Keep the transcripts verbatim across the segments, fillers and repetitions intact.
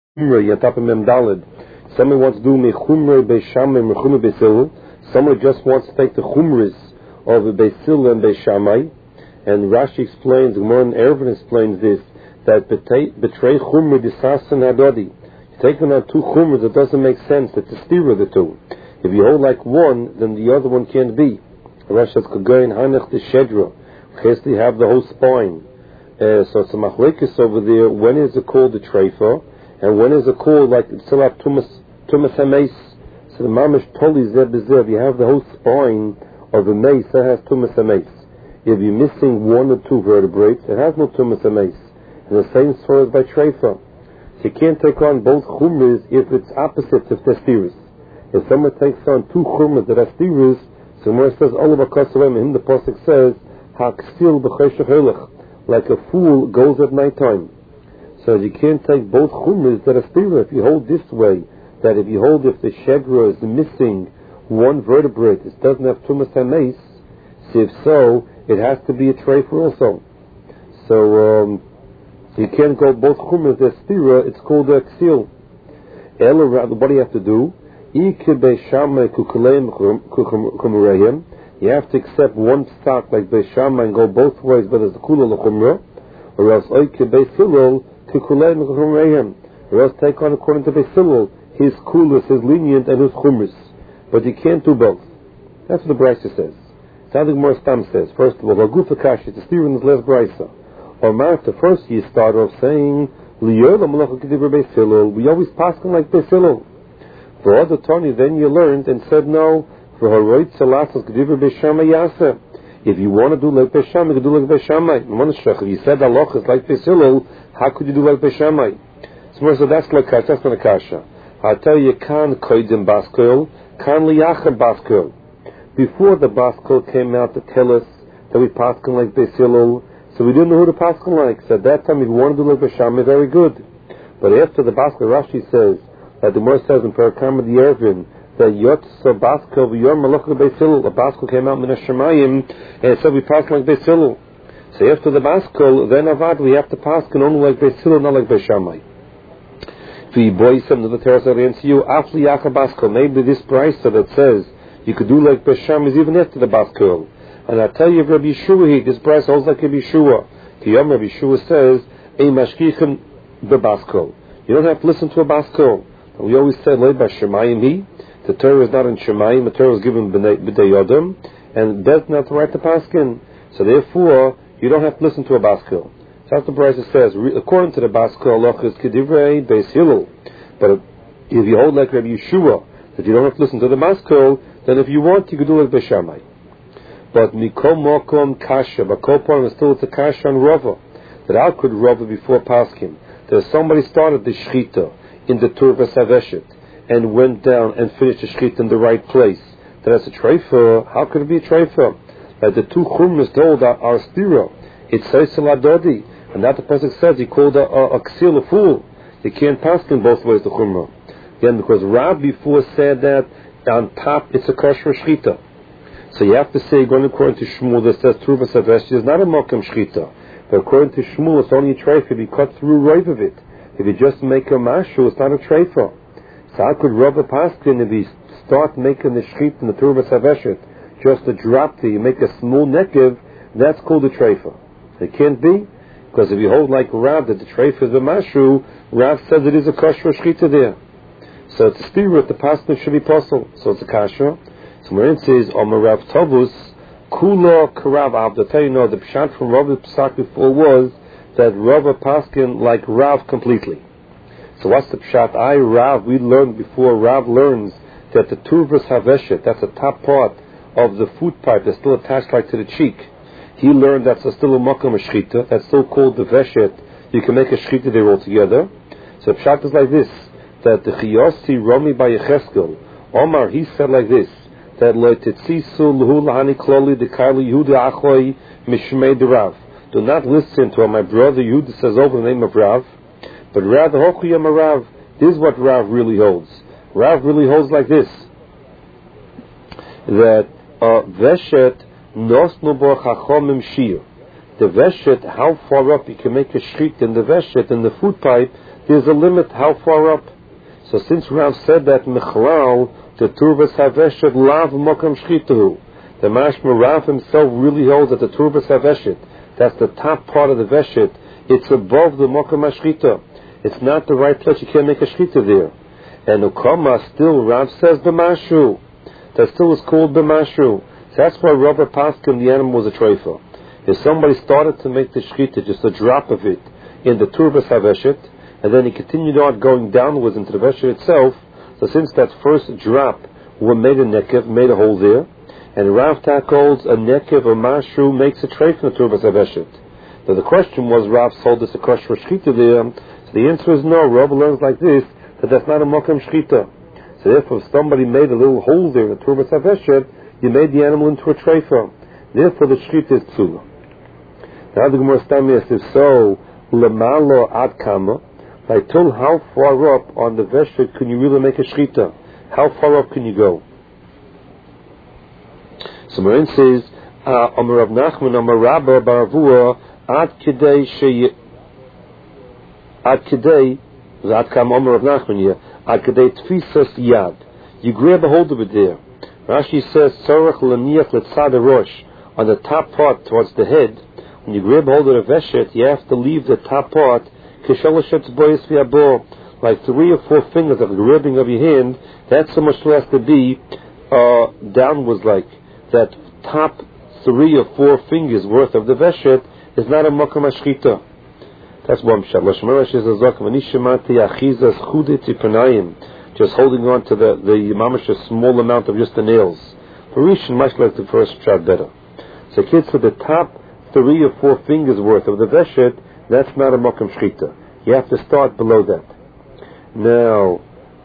Someone wants to do mechumre beishamai mechumre beisil. Someone just wants to take the chumris of a beisil and beishamai. And Rashi explains, Gemara and Eruvin explains this, that betray chumre disasan hadodi. You're taking on two chumras, it doesn't make sense. It's a stira the two. If you hold like one, then the other one can't be. Rashi says kagayin hanech the shedra. Basically, have the whole spine. Uh, so it's a machlekes over there. When is it called the treifa? And when is it called like it's still have tumas tumas hameis? So the mamish toli zeb bezev. You have the whole spine of the mace that has tumas hameis. If you're missing one or two vertebrates, it has no tumas hameis. And the same story is by treifa. So you can't take on both chumras if it's opposite if they're steers. If someone takes on two chumras that are steers, so when it says olav akasavim, in the pasuk says haksil b'cheshach helech, like a fool goes at night time. So you can't take both chumras that are stira. If you hold this way, that if you hold if the shegra is missing one vertebrate, it doesn't have tumas hameis, so if so, it has to be a treifa also. So um, you can't go both chumras that are stira, it's called a ksil. Ela, what do you have to do? You have to accept one stock like Beishama and go both ways, but it's the kula l'chumra, or else oike Beisilol kukulei m'chumrehem, or else take on according to Beisilol his kulas, his lenient, and his chumris. But you can't do both. That's what the Brisa says. Sadik Mor Stam says. First of all, Lagufa Kashi, it's Stephen in his last Brisa. Or Martha, first you start off saying Liyola Malacha Kedivra Beisilol. We always pass him like Beisilol. For other Tony, then you learned and said no. For Haroit Salasas Kedivra Beishama Yasa. If you want to do like Beishama, you can do like Beishamai. If you said Allah is like Beisilol, how could you do like Beishamai? So that's like Kasha, that's not a Kasha. I'll tell you, Kan Koidim Baskol, Kan Liachar Baskol. Before the Baskol came out to tell us that we Paskin like Beisilol, so we didn't know who to Paskin like. So at that time, if you want to do like Beishamai, very good. But after the Baskol, Rashi says, that the Gemara says in Parakam of the Eruvin, that Yotza Baskol v'yor Malachah Beisilol, the Baskol came out min Hashemayim, and it said we pass like Beisilol. So after the Baskol, then Avad, we have to pass only like Beisilol, not like Beishamai. The boy said to the terrace against you, Afli Yacha Baskol. Maybe this Brisa that says you could do like Beishamai is even after the Baskol. And I tell you, Rabbi Yeshua, this Brisa holds like Rabbi Yeshua. Kiyom Rabbi Yeshua says, Ei Mashkichem beBaskol. You don't have to listen to a Baskol. We always say, Lei Bashemayim he. The Torah is not in Shemayim, the Torah is given B'nei Yodam, and that's not the right to paskin. So therefore, you don't have to listen to a Baskol. So that's the Brisa says. According to the Baskol, Allah is Kedivrei Beis Hillel. But if you hold like Rabbi Yeshua, that you don't have to listen to the Baskol, then if you want, you can do like Beishamai. But Mikom Mokom Kasha, but Kopon is still it's a Kasha on Rava. That how could Rava before paskin? That somebody started the Shechita in the Turva Saveshet, and went down and finished the shchit in the right place. That's a treifa. How could it be a treifa? Like the two chumras told are, are stira. It's seisel adodi, and that the pasuk says he called a, a, a ksil a fool. You can't pass in both ways the chumra. Again, because Rab before said that on top it's a kosher shchita. So you have to say, going according to Shmuel, that says Turva Saveshet is not a mokum shchita, but according to Shmuel, it's only a treifa if you cut through roiv of it. If you just make a mashu, it's not a treifa. So how could Rabbi Paskin, if you start making the shchit in the Turva Saveshet, just a drop there, you make a small nekev, that's called a treifa. It can't be, because if you hold like Rav that the treifa is a mashu, Rav says it is a kosher shchita there. So it's a spirit, the Paskin should be possible. So it's a kasha. So Marin says, Omer Rav Tovus, Kula Karav Abda. Tell you, no, the pshat from Rabbi Pesach before was that Rabbi Paskin like Rav completely. So what's the pshat? I, Rav, we learned before, Rav learns that the Turvas Haveshet, that's the top part of the food pipe that's still attached like to the cheek. He learned that's a still a makam shchita, that's still called the Veshet. You can make a shchita there altogether. So the pshat is like this, that the Chiyosi Romi by Yecheskel, Omar, he said like this, that Lo Tetzisu Luhu Lahani Kloli Dekali Yehuda Achoi Mishmei de Rav. Do not listen to what my brother Yehuda says over the name of Rav, but rather, Hochiyam Rav, this is what Rav really holds. Rav really holds like this, that Veshet Nosnu Bo Chachomim Shir. The Veshet, how far up you can make a shchit in the Veshet, in the food pipe, there's a limit how far up. So since Rav said that Michlal, the Turbas Haveshet Lav Mokam Shchitahu, the Mashma Rav himself really holds that the Turbas Haveshet, that's the top part of the Veshet, it's above the Mokam Shchita. It's not the right place, you can't make a Shchita there. And Ukama still, Rav says B'Mashru. That still is called B'Mashru. So that's why Rabbi Paskin, the animal was a treifa. If somebody started to make the Shchita, just a drop of it, in the Turbas Haveshet, and then he continued on going downwards into the Veshet itself, so since that first drop we made a nekev, made a hole there, and Rav Tak holds a nekev or mashru makes a tray from the Turbas Haveshet. So the question was, Rav sold this a kosher shchita there, so the answer is no. Rav learns like this, that that's not a mokam shchita. So therefore if somebody made a little hole there in the Turbas Haveshet, you made the animal into a tray from. Therefore the shchita is psula. Now the Gemara Stami says, so, lemalo ad kama, like till how far up on the veshet can you really make a shchita? How far up can you go? So Marin says, Amar Rav Nachman, Amar Rabba Baravua, ad kidei shey, ad kidei, ad kam Amar Rav Nachman here, ad kidei tfisas yad. You grab a hold of it there. Rashi says, tzarech laniach letzad rosh, on the top part towards the head. When you grab hold of the veshet, you have to leave the top part like three or four fingers of the grabbing of your hand. That's so much has to be uh, downwards, like that top three or four fingers worth of the veshet is not a makam ashchita. That's one pshat. Just holding on to the the mamash a small amount of just the nails. For Rishon, much like the first pshat better. So kids, for the top three or four fingers worth of the veshet, that's not a makam shchita. You have to start below that. Now,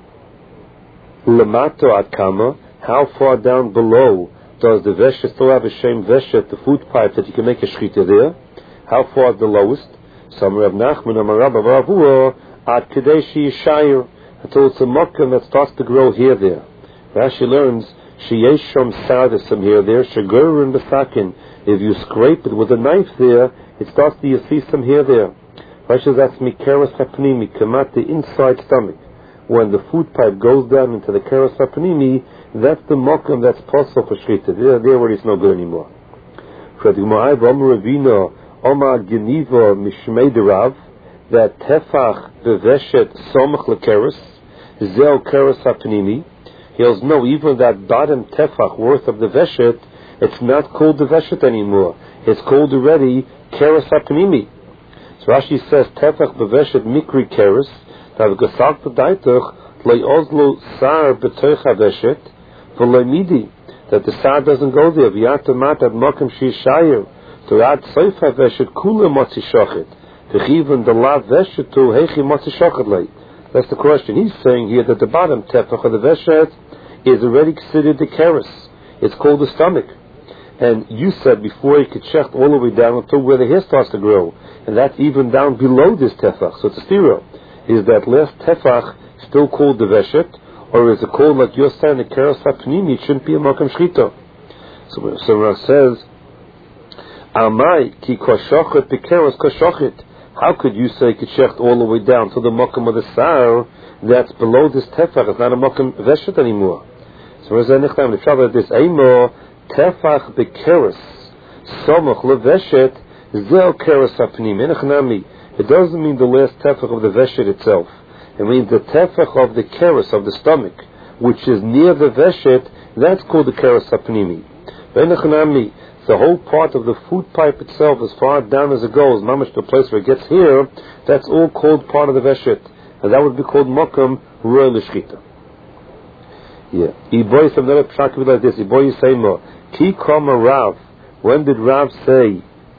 lamato ad kama, how far down below does the veshet still have a shem veshet, the food pipe that you can make a shchita there? How far is the lowest? Some Rav Nachman Amar Rabba Baravua ad kadeshi yishayir, until it's a makam that starts to grow here there. Rashi learns sheyeshom sadasim here there shagur and besakin. If you scrape it with a knife there, it starts to, you see some hair there. Rashi that's mikeres hapnimi, kamat, the inside stomach. When the food pipe goes down into the keres hapnimi, that's the makam that's possible for shchita. There, there where it's no good anymore. For the Gemara, Omar Ravina, Omar Geniva Mishmei Derav, that tefach beveshet somach lekeres, zel keres hapnimi. He goes, no, even that bottom tefach worth of the veshet, it's not called the veshet anymore. It's called already keres hapnimi. So Rashi says tefach beveshet mikri keres, that gesagt v'daitach le'ozlo sar b'toich haveshet v'le'midi, that the sar doesn't go there. V'yatamat ad makam shishayir to add soif haveshet kula motzi shochet v'chivan the lav veshet to hechi motzi shochet lei. That's the question. He's saying here that the bottom tefach of the veshet is already considered the keres. It's called the stomach. And you said before you could check all the way down until where the hair starts to grow, and that's even down below this tefach. So it's a stira. Is that last tefach still called the veshet, or is it called like you're saying the keres hapnimi? It shouldn't be a makam shchita. So so Rav says, Amai ki koshochet b'keres koshochet. How could you say k'checht all the way down to the makam of the sar that's below this tefach? It's not a makam veshet anymore. So Rav says, the trouble is this: Eimo tefach b'keres somach leveshet zel keres hapnim enachnami. It doesn't mean the last tefach of the veshet itself. It means the tefach of the keres of the stomach, which is near the veshet. That's called the keres hapnimi. Enachnami, the whole part of the food pipe itself, as far down as it goes, mamash the place where it gets here, that's all called part of the veshet, and that would be called makam roy l'shchita. Yeah. Iboy some another pshat like this. Iboy say more. Ki kama Rav. When did Rav say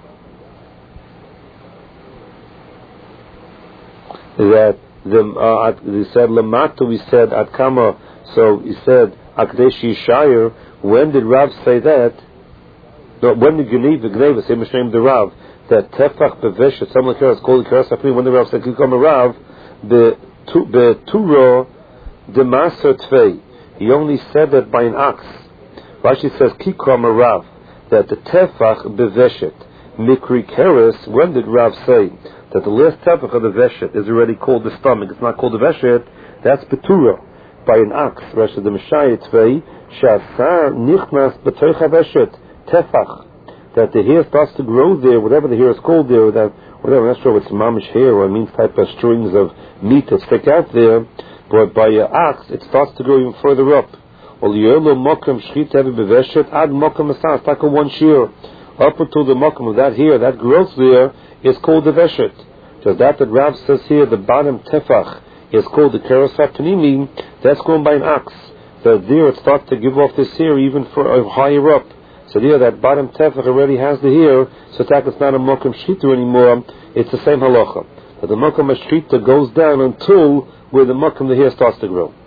that the uh, he said lamatu? He said at kama. So he said akdeshi shayir. When did Rav say that? No, when did Geneva Geneva say Mishnayim the Rav that tefach beveshet someone cares called the keres hapnimi? When did Rav say ki kama Rav the the turo the maser tvei? He only said that by an ox. Rashi says, Kikram Rav, that the tefach beveshet, mikri keres. When did Rav say that the last tefach of the veshet is already called the stomach, it's not called the veshet, that's betura by an ox. Rashi the Mishayit Tvei Shasar Nichnas B'Toich HaVeshet Tefach, that the hair starts to grow there, whatever the hair is called there, that whatever, I'm not sure if it's mamish hair or it means type of strings of meat that stick out there, but by an ox it starts to grow even further up. Ol Yelo Mokum Shchit Hevi B'Veshet Ad Mokum Asar, it's like a one shear. Up until the mokum of that hair, that growth there, is called the veshet. Just that that Rav says here, the bottom tefach is called the kerosat panimi, that's going by an ox. So there it starts to give off this hair even for uh, higher up. So there that bottom tefach already has the hair, so that it's not a mokum shchita anymore, it's the same halacha. But the mokum shchita goes down until where the mokum the hair starts to grow.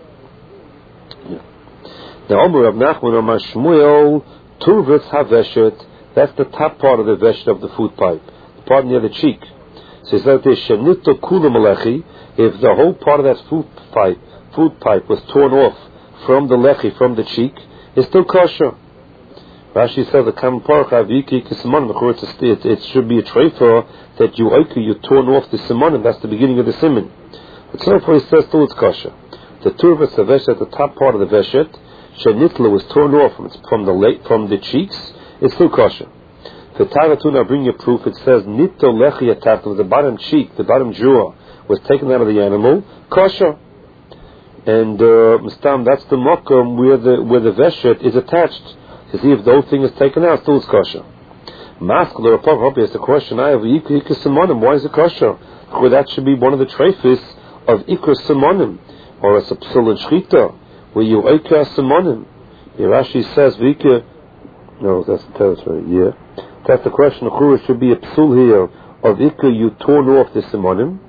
Yeah. Now, Omer Rav Nachman Omer Shmuel, Turvitz HaVeshet, that's the top part of the veshet of the food pipe, the part near the cheek. So he says, "Shenito kula malechi." If the whole part of that food pipe, food pipe was torn off from the lechi, from the cheek, it's still kosher. Rashi says, "The kam parach aviki kisimonim." It it should be a treifa that you oiki, you torn off the simonim. That's the beginning of the siman. But so far he says still it's kosher. The turvas veshet, the top part of the veshet, shenitla was torn off from from the le- from the cheeks. It's still kosher. The Taratuna bring you proof. It says nito lechi atat, the bottom cheek, the bottom jaw was taken out of the animal, kosher. And uh, Mustam, that's the mokum where the where the veshet is attached. To see if the whole thing is taken out, still it's kosher. Mask the Rapov is the question. I have ikra simonim. Why is it kosher? Well, that should be one of the treifis of ikra simonim, or a psul and shchita, where you ikra simonim. Rashi says v'ikra. No, that's the territory, yeah. That's the question. The Chura should be a psul here of ikra, you torn off the simonim.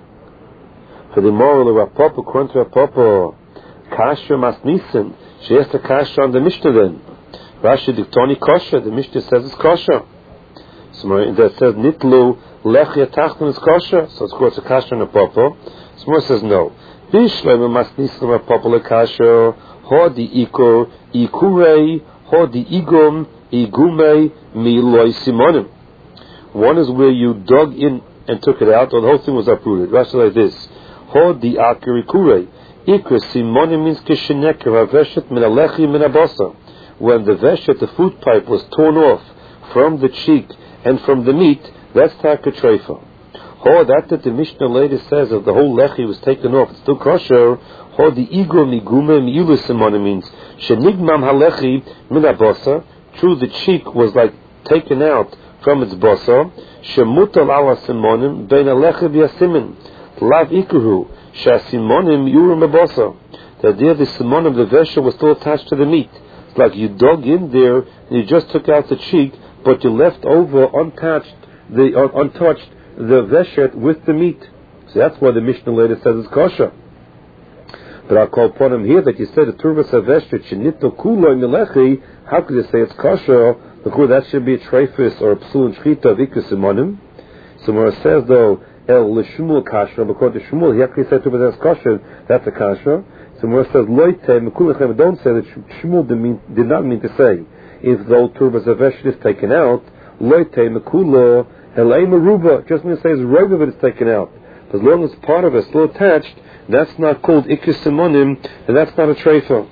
For the moral of Rapapa, according to Rapapa, kasha masnisin, she has to kasha on the Mishnah then. Rashi diktoni kosher, the Mishnah says it's kosher. So that says nitlu lechia tachton is kosher, so it's called a kasha on the Rapapa. Somewhere says no. Bishlema masnisin Rapapa le kasha, ho di ikur, ikurei, the igum igume miloi simonim. One is where you dug in and took it out, or the whole thing was uprooted. Rashi like this: Ho di akirikure ikra simonim means kishineker haveshet min alechi min abasa. When the veshet, the food pipe, was torn off from the cheek and from the meat, that's takatrefa. Ho that that the Mishnah later says that the whole lechi was taken off, it's still kosher. Ho the igum igume milu simonim means shenigmam halechi min abasa. True, the cheek was like taken out from its basa. Shemutal ala simonim bein alechi v'yasimin lav ikuhu shasimonim yurim abasa. That there the simonim, the vesha, was still attached to the meat. It's like you dug in there and you just took out the cheek, but you left over untouched the uh, untouched the veshet with the meat. So that's why the Mishnah later says it's kosher. But I'll call upon him here that you said the turvas haveshet shenitno kuloi milechi. How could you say it's kosher? Because that should be a treifis or a psul and shchita of ikra simonim. So when it says though el l'shmul kasher, because the shmul he actually said turvas that's kosher, that's a kasher. So when it says loite mekulechem, don't say that shmul did, mean, did not mean to say if though turvas haveshet is taken out, loite mekula elay meruba, just means it says right of it is taken out. As long as part of it is still attached, that's not called ikra simonim, and that's not a treifa.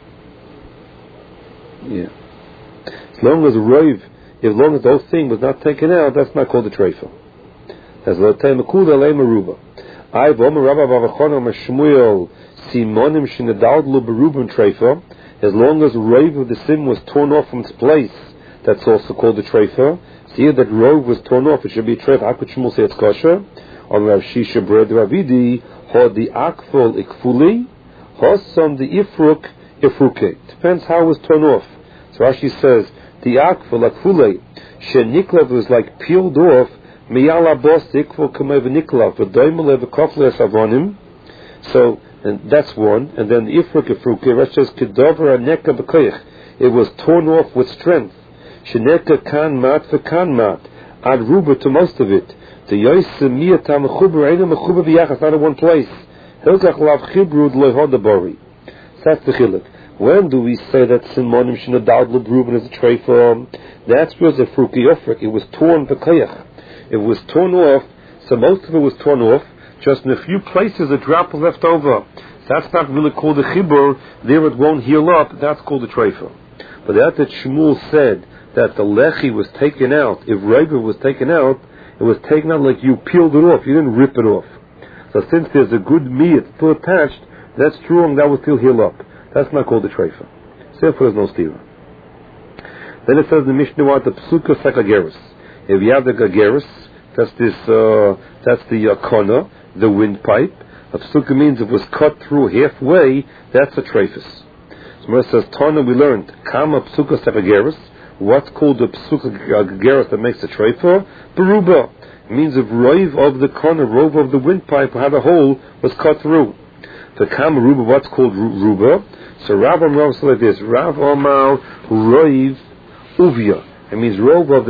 Yeah. As long as roiv, as long as the whole thing was not taken out, that's not called a treifa. That's lotei mekuda lei meruba. I v'omer Rabba Bavachon Shmuel simonim shenadaldlu berubim treifa. As long as roiv of the sim was torn off from its place, that's also called a treifa. See here that roiv was torn off, it should be a treifa. How could Shmuel say it's kosher? On Rav Shisha Bred Ravidi, ho the akful ikfuli, hosom the ifruk ifruke. Depends how it was torn off. So Rashi says the akful akfule sheniklav was like peeled off. Miyala bos ikful kamev niklav v'doimalev kofles avonim. So and that's one. And then the ifruk ifruke. Rashi says kedover aneka b'koyach. It was torn off with strength. Sheneka kan mat v'kan mat. Ad ruba to most of it. The yoyse miyata mechuber ain't mechuber b'yachas, not in one place. Hilkach lav chibrud loihodabori. That's the chiluk. When do we say that simonim shenadad lebruben is a treifa? That's because a fruki ofrik. It was torn b'koyach. It was torn off, So most of it was torn off. Just in a few places, a drop was left over. That's not really called a chibur. There it won't heal up. That's called a treifa. But that that Shmuel said that the lechi was taken out, if Reva was taken out, it was taken out like you peeled it off. You didn't rip it off. So since there's a good meat still attached, that's true, and that will still heal up. That's not called a treifa. So therefore, there's no stira. Then it says in the Mishnah what the psuka sekageris. If you have the gageris, that's this, uh, that's the uh, kona, the windpipe. A psuka means it was cut through halfway. That's a treifus. So it says Tana, we learned kama psuka sekageris. What's called the psuka gageris that makes a treifa? Beruba. It means if rove of the kona, rove of the windpipe had a hole was cut through. The kama ruba, what's called ruba? So Rav Amar said like this: Rav Amar rove uvia. It means rove of the